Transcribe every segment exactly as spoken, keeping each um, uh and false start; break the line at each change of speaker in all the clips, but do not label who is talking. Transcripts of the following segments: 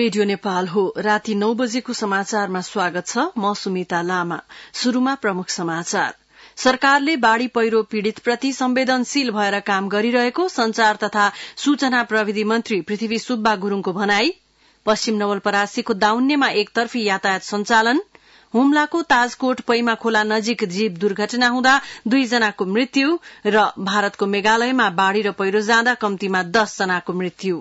Radio Nepal हो। राति नौ बजेको समाचारमा स्वागत छ। म सुमिता लामा। शुरूमा प्रमुख समाचार। सरकारले बाढ़ी पहिरो पीड़ितप्रति संवेदनशील भएर काम गरिरहेको संचार तथा सूचना प्रविधि मन्त्री पृथ्वी सुब्बा गुरूङको भनाई। पश्चिम नवलपरासीको दाउन्नेमा एकतर्फी यातायात सञ्चालन। हुम्लाको ताजकोट पैमा खोला नजिक जीव दुर्घटना हुँदा दुईजनाको मृत्यु र भारतको मेघालयमा बाढ़ी र पहिरो जाँदा कम्तीमा दस जनाको मृत्यु।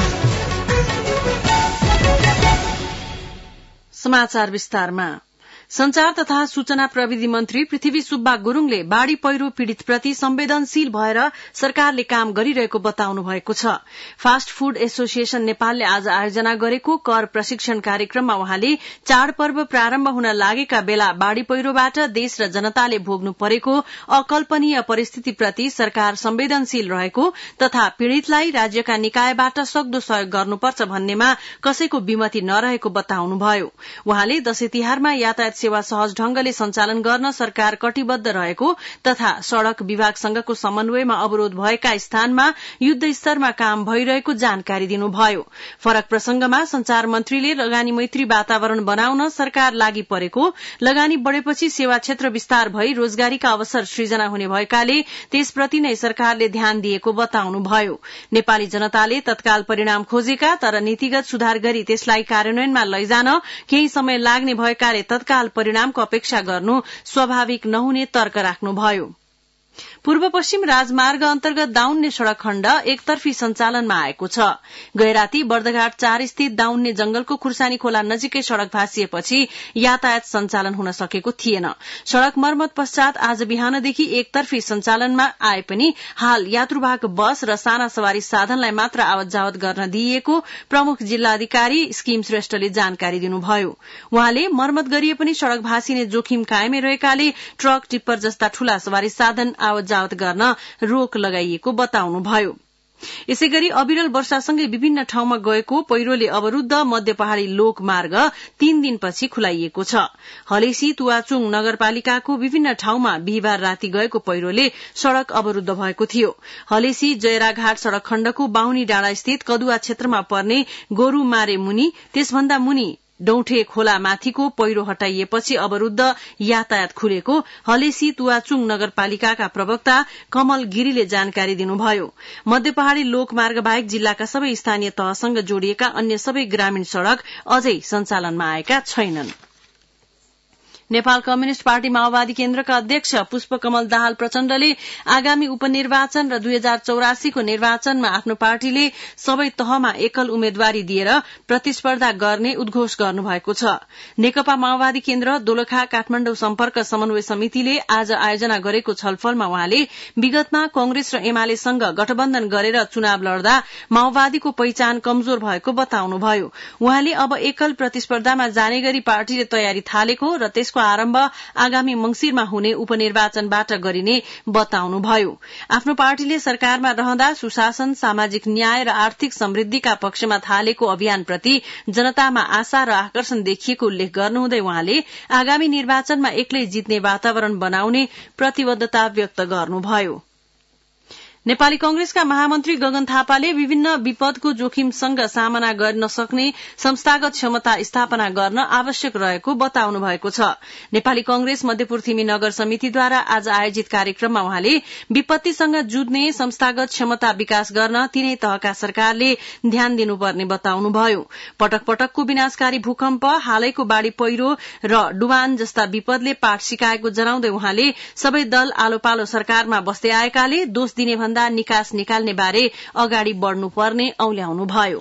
समाचार विस्तारमा। संचार तथा सूचना प्रविधि मन्त्री पृथ्वी सुब्बा गुरूङले बाढ़ी पहिरो पीड़ितप्रति संवेदनशील भएर सरकारले काम गरिरहेको बताउनु भएको छ। फास्ट फूड एसोसिएशन नेपालले आज आयोजना गरेको कर प्रशिक्षण कार्यक्रममा उहाँले चाडपर्व प्रारम्भ हुन लागेका बेला बाढ़ी पहिरोबाट देश र जनताले भोग्नु परेको अकल्पनीय परिस्थितिप्रति सरकार संवेदनशील रहेको तथा पीड़ितलाई राज्यका निकायबाट सक्दो सहयोग गर्नुपर्छ भन्नेमा कसैको विमति नरहेको बताउनुभयो। उहाँले दशैं तिहारमा यातायात सेवा सहज ढंगले सञ्चालन गर्न सरकार कटिबद्ध रहेको तथा सड़क विभागसँगको समन्वयमा अवरोध भएका स्थानमा युद्ध स्तरमा काम भइरहेको जानकारी दिनुभयो। फरक प्रसंगमा संचार मन्त्रीले लगानी मैत्री वातावरण बनाउन सरकार लागि परेको, लगानी बढ़ेपछि सेवा क्षेत्र विस्तार भई रोजगारीका अवसर सृजना हुने भएकाले त्यसप्रति नै सरकारले ध्यान दिएको बताउनुभयो। नेपाली जनताले तत्काल परिणाम खोजेका तर नीतिगत सुधार गरी त्यसलाई कार्यान्वयनमा लैजान केही समय लाग्ने भएकाले तत्काल परिणामको अपेक्षा गर्नु स्वाभाविक नहुने तर्क राख्नुभयो। पूर्व पश्चिम राजमार्ग अन्तर्गत दाउन्ने सड़क खण्ड एकतर्फी सञ्चालनमा आएको छ। गैराती बर्दघाट चार स्थित दाउन्ने जंगलको खुर्सानी खोला नजिकै सड़क भाँसिएपछि यातायात सञ्चालन हुन सकेको थिएन। सड़क मर्मत पश्चात आज बिहानदेखि एकतर्फी सञ्चालनमा आए पनि हाल यात्रुवाहक बस र साना सवारी साधनलाई मात्र आवत जावत गर्न दिइएको प्रमुख जिल्लाधिकारी स्किम श्रेष्ठले जानकारी दिनुभयो। उहाँले मर्मत गरिए पनि सड़क भाँसिने जोखिम कायमै रहेकाले ट्रक टिप्पर जस्ता ठूला सवारी साधन आवत जावत गर्न रोक लगाइएको बताउनुभयो। यसैगरी अविरल वर्षासँगै विभिन्न ठाउँमा गएको पहिरोले अवरूद्ध मध्य पहाड़ी लोक मार्ग तीन दिनपछि खुलाइएको छ। हलेसी तुवाचुङ नगरपालिकाको विभिन्न ठाउँमा बिहिबार राति गएको पहिरोले सड़क अवरूद्ध भएको थियो। हलेसी जयराघाट सड़क खण्डको बाहुनी डाँडा स्थित कदुवा क्षेत्रमा पर्ने गोरू मारे मुनि, त्यसभन्दा मुनि डौठे खोला माथिको पहिरो हटाइएपछि अवरूद्ध यातायात खुलेको हलेसी तुवाचुङ नगरपालिकाका प्रवक्ता कमल गिरीले जानकारी दिनुभयो। मध्य पहाड़ी लोकमार्ग बाहेक जिल्लाका सबै स्थानीय तहसँग जोडिएका अन्य सबै ग्रामीण सड़क अझै सञ्चालनमा आएका छैनन्। नेपाल कम्युनिष्ट पार्टी माओवादी केन्द्रका अध्यक्ष पुष्पकमल दाहाल प्रचण्डले आगामी उपनिर्वाचन र दुई हजार चौरासीको निर्वाचनमा आफ्नो पार्टीले सबै तहमा एकल उम्मेद्वारी दिएर प्रतिस्पर्धा गर्ने उद्घोष गर्नुभएको छ। नेकपा माओवादी केन्द्र दोलखा काठमाण्डौ सम्पर्क समन्वय समितिले आज आयोजना गरेको छलफलमा उहाँले विगतमा कंग्रेस र एमालेसँग गठबन्धन गरेर चुनाव लड्दा माओवादीको पहिचान कमजोर भएको बताउनुभयो। उहाँले अब एकल प्रतिस्पर्धामा जाने गरी पार्टीले तयारी थालेको र त्यसको आरम्भ आगामी मंगिरमा हुने उपनिर्वाचनबाट गरिने बताउनुभयो। आफ्नो पार्टीले सरकारमा रहँदा सुशासन, सामाजिक न्याय र आर्थिक समृद्धिका पक्षमा थालेको अभियानप्रति जनतामा आशा र आकर्षण देखिएको उल्लेख गर्नुहुँदै उहाँले आगामी निर्वाचनमा एक्लै जित्ने वातावरण बनाउने प्रतिबद्धता व्यक्त गर्नुभयो। नेपाली कंग्रेसका महामन्त्री गगन थापाले विभिन्न विपदको जोखिमसँग सामना गर्न सक्ने संस्थागत क्षमता स्थापना गर्न आवश्यक रहेको बताउनु भएको छ। नेपाली कंग्रेस मध्यपूर्थिमी नगर समितिद्वारा आज आयोजित कार्यक्रममा उहाँले विपत्तिसँग जुझ्ने संस्थागत क्षमता विकास गर्न तीनै तहका सरकारले ध्यान दिनुपर्ने बताउनुभयो। पटक पटकको विनाशकारी भूकम्प, हालैको बाढ़ी पहिरो र डुबान जस्ता विपदले पाठ सिकाएको जनाउँदै उहाँले सबै दल आलो पालो सरकारमा बस्दै आएकाले दोष दिने भन्दा निकास निकाल्ने बारे अगाडि बढ़नुपर्ने औल्याउनुभयो।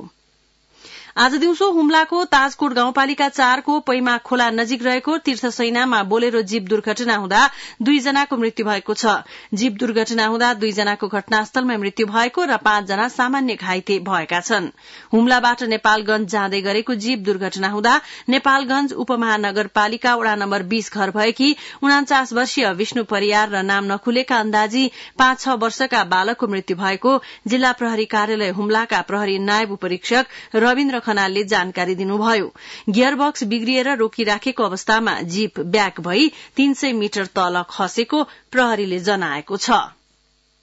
आज दिउँसो हुम्लाको ताजकोट गाउँपालिका चारको पैमा खोला नजिक रहेको तीर्थसैनामा बोलेरो जीव दुर्घटना हुँदा दुईजनाको मृत्यु भएको छ। जीव दुर्घटना हुँदा दुईजनाको घटनास्थलमा मृत्यु भएको र पाँचजना सामान्य घाइते भएका छन्। हुम्लाबाट नेपालगंज जाँदै गरेको जीव दुर्घटना हुँदा नेपालगंज उपमहानगरपालिका वडा नम्बर बीस घर भएकी उनाचास वर्षीय विष्णु परियार र नाम नखुलेका अन्दाजी पाँच छ वर्षका बालकको मृत्यु भएको जिल्ला प्रहरी कार्यालय हुम्लाका प्रहरी नायब उपरीक्षक रविन्द्र खनालले जानकारी दिनुभयो। गियरबक्स बिग्रिएर रोकिराखेको अवस्थामा जीप ब्याक भई तीन सय मिटर तल खसेको प्रहरीले जनाएको छ।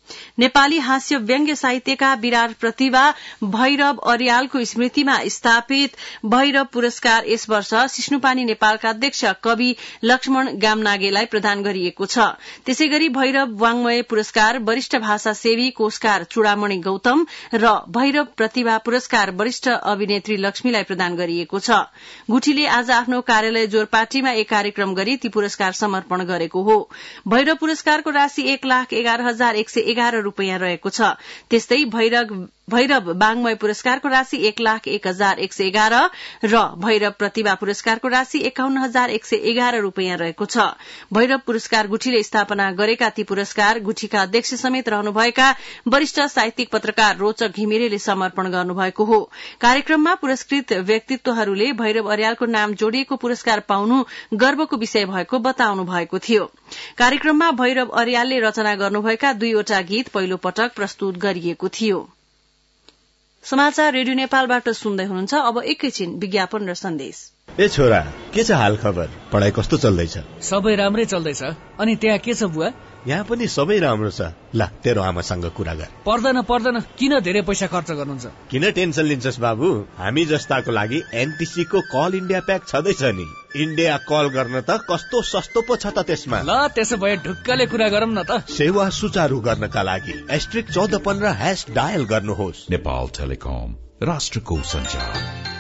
नेपाली हास्य व्यङ्ग्य साहित्यका विराट प्रतिभा भैरव अर्यालको स्मृतिमा स्थापित भैरव पुरस्कार यस वर्ष सिस्नुपानी नेपालका अध्यक्ष कवि लक्ष्मण गामनागेलाई प्रदान गरिएको छ। त्यसै गरी भैरव वाङ्मय पुरस्कार वरिष्ठ भाषा सेवी कोषकार चूडामणि गौतम र भैरव प्रतिभा पुरस्कार वरिष्ठ अभिनेत्री लक्ष्मीलाई प्रदान गरिएको छ। गुठीले आज आफ्नो कार्यालय जोरपाटीमा एक कार्यक्रम गरी ती पुरस्कार समर्पण गरेको हो। भैरव पुरस्कारको राशि एक लाख एघार हजार एक सय एघार रूपियाँ रहेको छ। त्यस्तै भैरव भैरव वाङ्मय पुरस्कारको राशि एक लाख एक हजार एक सय एघार र भैरव प्रतिभा पुरस्कारको राशि एकाउन्न हजार एक सय एघार रूपियाँ रहेको छ। भैरव पुरस्कार गुठीले स्थापना गरेका ती पुरस्कार गुठीका अध्यक्ष समेत रहनुभएका वरिष्ठ साहित्यिक पत्रकार रोचक घिमिरेले समर्पण गर्नुभएको हो। कार्यक्रममा पुरस्कृत व्यक्तित्वहरूले भैरव अर्यालको नाम जोडिएको पुरस्कार पाउनु गर्वको विषय भएको बताउनु भएको थियो। कार्यक्रममा भैरव अर्यालले रचना गर्नुभएका दुईवटा गीत पहिलो पटक प्रस्तुत गरिएको थियो। समाचार रेडियो नेपालबाट सुन्दै हुनुहुन्छ। अब एकैछिन विज्ञापन र सन्देश।
ए छोरा, के छ हाल खबर? पढाइ कस्तो चल्दैछ?
सबै राम्रै चल्दैछ। अनि त्यहाँ के छ बुवा?
यहाँ पनि सबै राम्रो छ। ल तेरो आमासँग कुरा गर।
पर्दैन पर्दैन, किन धेरै पैसा खर्च गर्नुहुन्छ?
किन टेन्सन लिन्छस् बाबु? हामी जस्ताको लागि एनटिसी को कल इन्डिया प्याक छँदैछ नि। इन्डिया कल गर्न त कस्तो सस्तो पो छ त त्यसमा।
ल त्यसो भए ढुक्कले कुरा गरौँ न त।
सेवा सुचारू गर्नका लागि एस्ट्रिक चौध पन्ध्र ह्याश डायल गर्नुहोस्।
नेपाल टेलिकम, राष्ट्रको सञ्चार।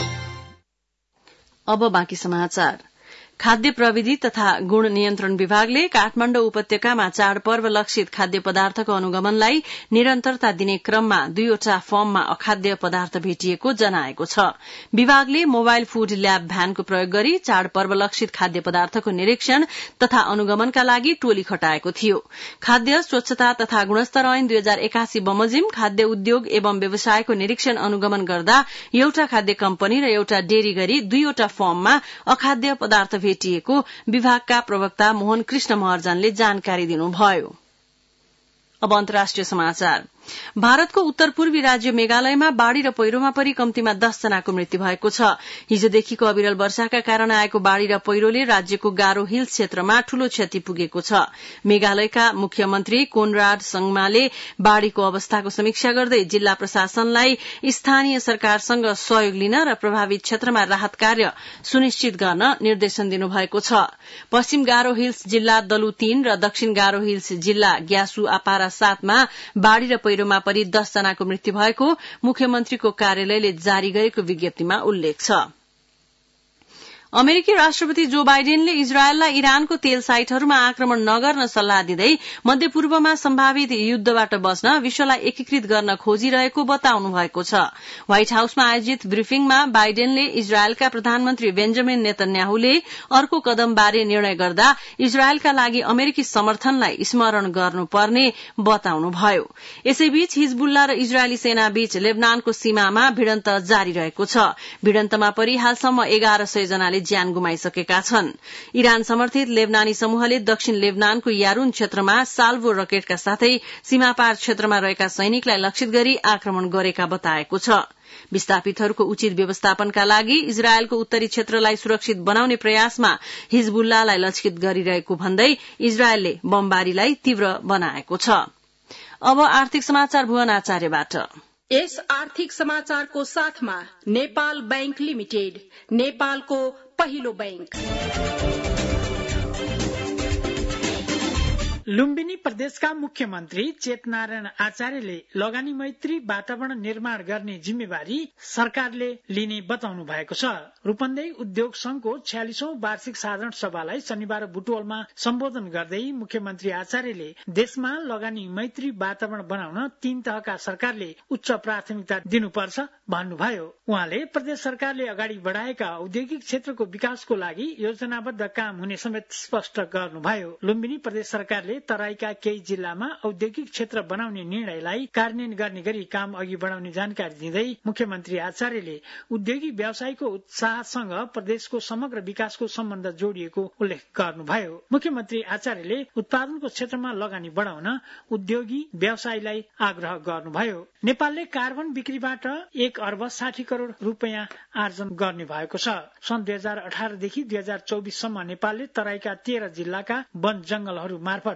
अब बाँकी समाचार। खाद्य प्रविधि तथा गुण नियन्त्रण विभागले काठमाडौँ उपत्यकामा चाडपर्व लक्षित खाद्य पदार्थको अनुगमनलाई निरन्तरता दिने क्रममा दुईवटा फर्ममा अखाद्य पदार्थ भेटिएको जनाएको छ। विभागले मोबाइल फूड ल्याब भ्यानको प्रयोग गरी चाडपर्व लक्षित खाद्य पदार्थको निरीक्षण तथा अनुगमनका लागि टोली खटाएको थियो। खाद्य स्वच्छता तथा गुणस्तर ऐन दुई हजार एकासी बमोजिम खाद्य उद्योग एवं व्यवसायको निरीक्षण अनुगमन गर्दा एउटा खाद्य कम्पनी र एउटा डेरी गरी दुईवटा फर्ममा अखाद्य पदार्थ भेटिएको विभागका प्रवक्ता मोहन कृष्ण महर्जनले जानकारी दिनुभयो। अब अन्तर्राष्ट्रिय समाचार। भारतको उत्तर पूर्वी राज्य मेघालयमा बाढ़ी र पहिरोमा परि कम्तीमा दस जनाको मृत्यु भएको छ। हिजोदेखिको अविरल वर्षाका कारण आएको बाढ़ी र पहिरोले राज्यको गारो हिल्स क्षेत्रमा ठूलो क्षति पुगेको छ। मेघालयका मुख्यमन्त्री कोनराड संगमाले बाढ़ीको अवस्थाको समीक्षा गर्दै जिल्ला प्रशासनलाई स्थानीय सरकारसँग सहयोग लिन र प्रभावित क्षेत्रमा राहत कार्य सुनिश्चित गर्न निर्देशन दिनुभएको छ। पश्चिम गारो हिल्स जिल्ला दलु तीन र दक्षिण गारो हिल्स जिल्ला ग्यासु आपारा सातमा बाढ़ी र पहिरोमा परि दस जनाको मृत्यु भएको मुख्यमन्त्रीको कार्यालयले जारी गरेको विज्ञप्तिमा उल्लेख छ। अमेरिकी राष्ट्रपति जो बाइडेनले इजरायललाई इरानको तेल साइटहरूमा आक्रमण नगर्न सल्लाह दिँदै मध्यपूर्वमा सम्भावित युद्धबाट बच्न विश्वलाई एकीकृत गर्न खोजिरहेको बताउनु भएको छ। व्हाइट हाउसमा आयोजित ब्रिफिङमा बाइडेनले इजरायलका प्रधानमन्त्री बेन्जामिन नेतन्याहुले अर्को कदमबारे निर्णय गर्दा इजरायलका लागि अमेरिकी समर्थनलाई स्मरण गर्नुपर्ने बताउनुभयो। यसैबीच हिजबुल्ला र इजरायली सेनाबीच लेबनानको सीमामा भिडन्त जारी रहेको छ। भिडन्तमा परि हालसम्म एघार सय जनाले ज्यान गुमाइसकेका छन्। इरान समर्थित लेबनानी समूहले दक्षिण लेबनानको यारुन क्षेत्रमा साल्भो रकेटका साथै सीमापार क्षेत्रमा रहेका सैनिकलाई लक्षित गरी आक्रमण गरेका बताएको छ। विस्थापितहरूको उचित व्यवस्थापनका लागि इजरायलको उत्तरी क्षेत्रलाई सुरक्षित बनाउने प्रयासमा हिजबुल्लालाई लक्षित गरिरहेको भन्दै इजरायलले बमबारीलाई तीव्र बनाएको छ। अब आर्थिक समाचार भुवन आचार्यबाट।
यस आर्थिक समाचारको साथमा नेपाल बैंक लिमिटेड, नेपालको पहिलो बैंक।
लुम्बिनी प्रदेशका मुख्यमन्त्री चेतनारायण आचार्यले लगानी मैत्री वातावरण निर्माण गर्ने जिम्मेवारी सरकारले लिने बताउनु भएको छ। रूपन्देही उद्योग संघको छ्यालिसौं वार्षिक साधारण सभालाई शनिबार बुटवलमा सम्बोधन गर्दै मुख्यमन्त्री आचार्यले देशमा लगानी मैत्री वातावरण बनाउन तीन तहका सरकारले उच्च प्राथमिकता दिनुपर्छ भन्नुभयो। उहाँले प्रदेश सरकारले अगाडि बढाएका औद्योगिक क्षेत्रको विकासको लागि योजनाबद्ध काम हुने समेत स्पष्ट गर्नुभयो। लुम्बिनी प्रदेश सरकारले तराईका केही जिल्लामा औद्योगिक क्षेत्र बनाउने निर्णयलाई कार्यान्वयन गर्ने गरी काम अघि बढाउने जानकारी दिँदै मुख्यमन्त्री आचार्यले उद्योगी व्यवसायको उत्साहसँग प्रदेशको समग्र विकासको सम्बन्ध जोडिएको उल्लेख गर्नुभयो। मुख्यमन्त्री आचार्यले उत्पादनको क्षेत्रमा लगानी बढाउन उद्योगी व्यवसायलाई आग्रह गर्नुभयो। नेपालले कार्बन बिक्रीबाट एक अर्ब साठी करोड़ रूपियाँ आर्जन गर्ने भएको छ। सन् दुई हजार अठारदेखि दुई हजार चौबिससम्म नेपालले तराईका तेह्र जिल्लाका वन जंगलहरू मार्फत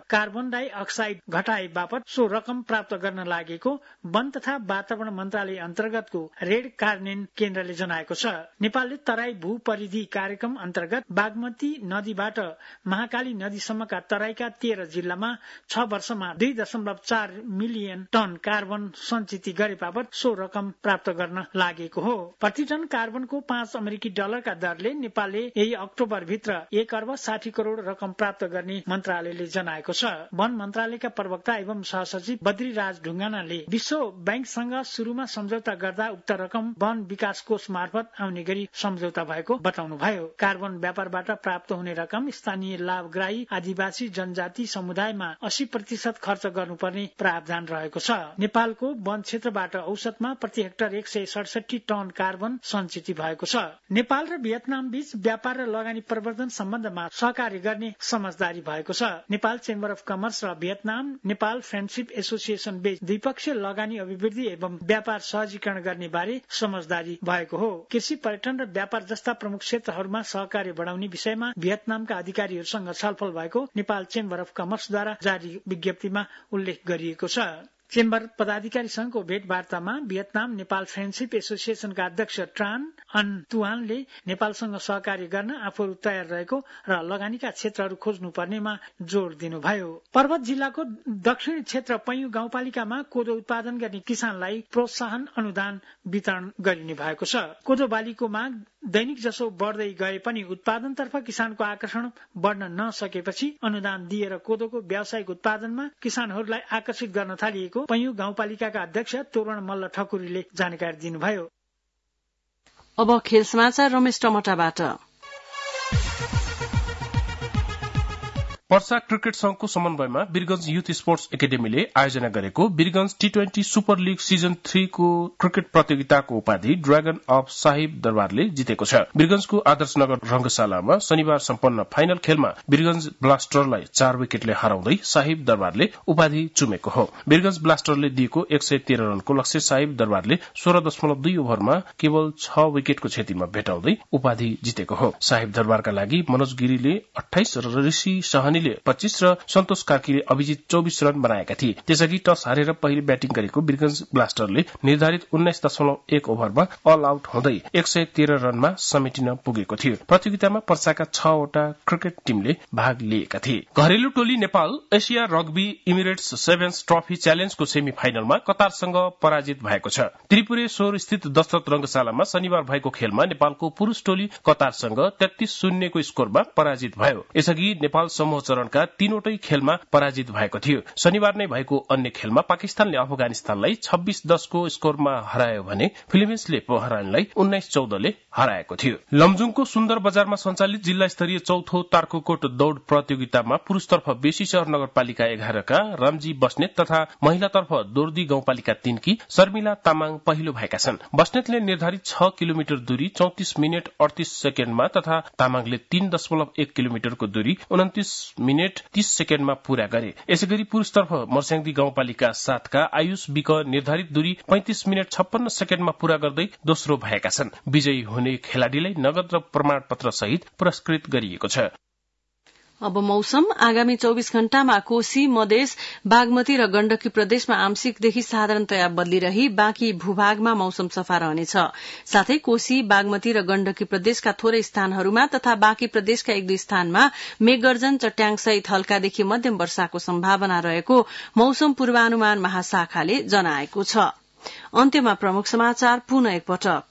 कार्बन डाइ अक्साइड घटाए बापत सो रकम प्राप्त गर्न लागेको वन तथा वातावरण मन्त्रालय अन्तर्गतको रेड कार्नेन केन्द्रले जनाएको छ। नेपालले तराई भू परिधि कार्यक्रम अन्तर्गत बागमती नदीबाट महाकाली नदीसम्मका तराईका तेह्र जिल्लामा छ वर्षमा दुई दशमलव चार मिलियन टन कार्बन सञ्चित गरे बापत सो रकम प्राप्त गर्न लागेको हो। प्रति टन कार्बनको पाँच अमेरिकी डलरका दरले नेपालले यही अक्टोबर भित्र एक अर्ब साठी करोड़ रकम प्राप्त गर्ने मन्त्रालयले जनाएको छ। वन मन्त्रालयका प्रवक्ता एवं सहसचिव बद्रीराज ढुङ्गानाले विश्व बैंकसँग शुरूमा सम्झौता गर्दा उक्त रकम वन विकास कोष मार्फत आउने गरी सम्झौता भएको बताउनुभयो। कार्बन व्यापारबाट प्राप्त हुने रकम स्थानीय लाभग्राही आदिवासी जनजाति समुदायमा अस्सी प्रतिशत खर्च गर्नुपर्ने प्रावधान रहेको छ। नेपालको वन क्षेत्रबाट औसतमा प्रति हेक्टर एक सय सडसठी टन कार्बन सञ्चित भएको छ। नेपाल र भियतनाम बीच व्यापार र लगानी प्रवर्धन सम्बन्धमा सहकार्य गर्ने समझदारी भएको छ। नेपाल चेम्बर अफ कमर्स र भियतनाम नेपाल फ्रेन्डशिप एसोसिएसन बीच द्विपक्षीय लगानी अभिवृद्धि एवं व्यापार सहजीकरण गर्ने बारे समझदारी भएको हो। कृषि, पर्यटन र व्यापार जस्ता प्रमुख क्षेत्रहरूमा सहकार्य बढाउने विषयमा भियतनामका अधिकारीहरूसँग छलफल भएको नेपाल चेम्बर अफ कमर्सद्वारा जारी विज्ञप्तिमा उल्लेख गरिएको छ। चेम्बर पदाधिकारी संघको भेटवार्तामा भियतनाम नेपाल फ्रेन्डशिप एसोसिएसनका अध्यक्ष ट्रान अन तुहानले नेपालसँग सहकार्य गर्न आफूहरू तयार रहेको र लगानीका क्षेत्रहरू खोज्नु पर्नेमा जोड़ दिनुभयो। पर्वत जिल्लाको दक्षिणी क्षेत्र पैयुँ गाउँपालिकामा कोदो उत्पादन गर्ने किसानलाई प्रोत्साहन अनुदान वितरण गरिने भएको छ। कोदो बालीको माग दैनिक जसो बढ्दै गए पनि उत्पादनतर्फ किसानको आकर्षण बढ्न नसकेपछि अनुदान दिएर कोदोको व्यावसायिक उत्पादनमा किसानहरूलाई आकर्षित गर्न थालिएको पैयुँ गाउँपालिकाका अध्यक्ष तोरण मल्ल ठकुरीले जानकारी दिनुभयो।
अब खेल समाचार रमेश टमटाबाट।
पर्सा क्रिकेट संघको समन्वयमा वीरगंज युथ स्पोर्ट्स एकाडेमीले आयोजना गरेको Birgunj T twenty super league season थ्रीको क्रिकेट प्रतियोगिताको उपाधि ड्रागन अफ साहिब दरबारले जितेको छ। वीरगंजको आदर्शनगर रंगशालामा शनिबार सम्पन्न फाइनल खेलमा वीरगंज ब्लास्टरलाई चार विकेटले हराउँदै साहिब दरबारले उपाधि चुमेको हो। वीरगंज ब्लास्टरले दिएको एक सय तेह्र रनको लक्ष्य साहिब दरबारले सोह्र दशमलव दुई ओभरमा केवल छ विकेटको क्षतिमा भेटाउँदै उपाधि जितेको हो। साहिब दरबारका लागि मनोज गिरीले अठाइस र ऋषि सहनी पच्चीस र सन्तोष कार्कीले अभिजित चौबिस रन बनाएका थिए। त्यसअघि टस हारेर पहिले ब्याटिङ गरेको वीरगंज ब्लास्टरले निर्धारित उन्नाइस दशमलव एक ओभरमा अल आउट हुँदै एक सय तेह्र रनमा समेटिन पुगेको थियो। प्रतियोगितामा पर्साका छवटा क्रिकेट टीमले भाग लिएका थिए। घरेलु टोली Nepal Asia rugby Emirates sevens trophy च्यालेन्जको सेमी फाइनलमा कतारसँग पराजित भएको छ। त्रिपुरेश्वर स्थित दशरथ रंगशालामा शनिबार भएको खेलमा नेपालको पुरूष टोली कतारसँग तेत्तीस शून्यको स्कोरमा पराजित भयो। यसअघि नेपाल समूह चरणका तीनवटै खेलमा पराजित भएको थियो। शनिबार नै भएको अन्य खेलमा पाकिस्तानले अफगानिस्तानलाई छब्बीस दसको स्कोरमा हरायो भने फिलिपिन्सले बहराइनलाई उन्नाइस चौधले हराएको थियो। लमजुङको सुन्दर बजारमा सञ्चालित जिल्ला स्तरीय चौथो तार्कोकोट दौड़ प्रतियोगितामा पुरूषतर्फ बेसीशहर नगरपालिका एघारका रामजी बस्नेत तथा महिलातर्फ दोर्दी गाउँपालिका तीनकी शर्मिला तामाङ पहिलो भएका छन्। बस्नेतले निर्धारित छ किलोमिटर दूरी चौतिस मिनट अडतीस सेकेण्डमा तथा तामाङले तीन दशमलव एक किलोमिटरको दूरी उन्तिस मिनट तीस सेकेण्डमा पूरा गरे। यसैगरी पुरूषतर्फ मर्स्याङदी गाउँपालिका सातका आयुष विक निर्धारित दूरी पैंतिस मिनट छप्पन्न सेकेण्डमा पूरा गर्दै दोस्रो भएका छन्। विजयी हुने खेलाड़ीलाई नगद र प्रमाणपत्र सहित पुरस्कृत गरिएको छ।
अब मौसम। आगामी चौबीस घण्टामा कोशी, मधेस, बागमती र गण्डकी प्रदेशमा आंशिकदेखि साधारणतया बदली रही बाँकी भूभागमा मौसम सफा रहनेछ। साथै कोशी, बागमती र गण्डकी प्रदेशका थोरै स्थानहरूमा तथा बाँकी प्रदेशका एक दुई स्थानमा मेघगर्जन, चट्याङसहित हल्कादेखि मध्यम वर्षाको सम्भावना रहेको मौसम पूर्वानुमान महाशाखाले जनाएको छ। अन्त्यमा प्रमुख समाचार पुनः एकपटक।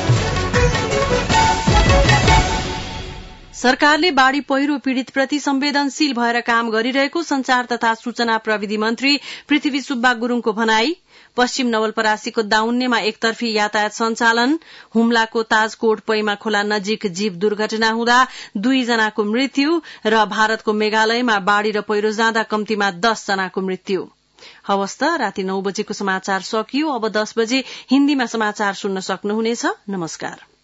सरकारले बाढ़ी पहिरो पीड़ितप्रति संवेदनशील भएर काम गरिरहेको संचार तथा सूचना प्रविधि मन्त्री पृथ्वी सुब्बा गुरूङको भनाई। पश्चिम नवलपरासीको दाउन्नेमा एकतर्फी यातायात सञ्चालन। हुम्लाको ताजकोट पैमा खोला नजिक जीव दुर्घटना हुँदा दुईजनाको मृत्यु र भारतको मेघालयमा बाढ़ी र पहिरो जाँदा कम्तीमा दस जनाको मृत्यु। हवस् त, राति नौ बजेको समाचार सकियो। अब दस बजे हिन्दीमा समाचार सुन्न सक्नुहुनेछ। नमस्कार।